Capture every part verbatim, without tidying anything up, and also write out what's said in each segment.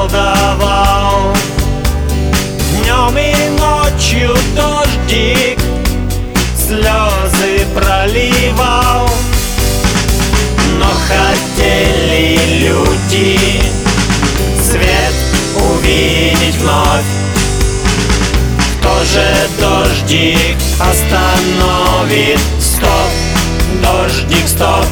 колдовал. Днем и ночью дождик слезы проливал. Но хотели люди свет увидеть вновь. Кто же дождик остановит? Стоп, дождик, стоп.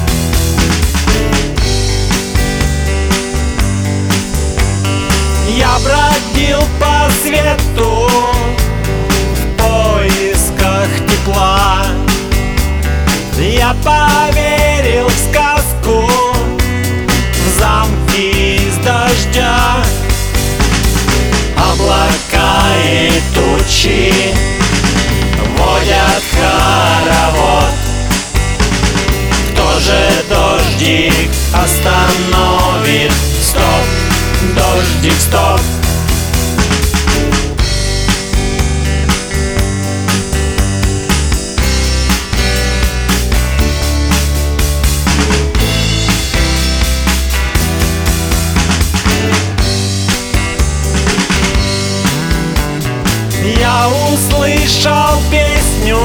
Я бродил по свету в поисках тепла. Я поверил в сказку, в замки из дождя. Облака и тучи водят хоровод. Кто же дождик остановит? Стоп, дождик, стоп. Я услышал песню,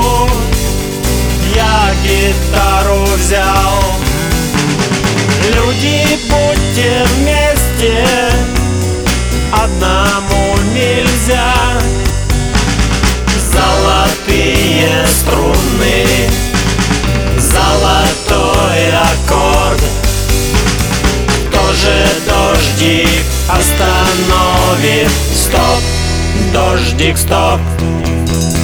я гитару взял. Люди, будьте вместе, одному нельзя. Золотые струны, золотой аккорд. Кто же дождик остановит? Стоп, дождик, стоп.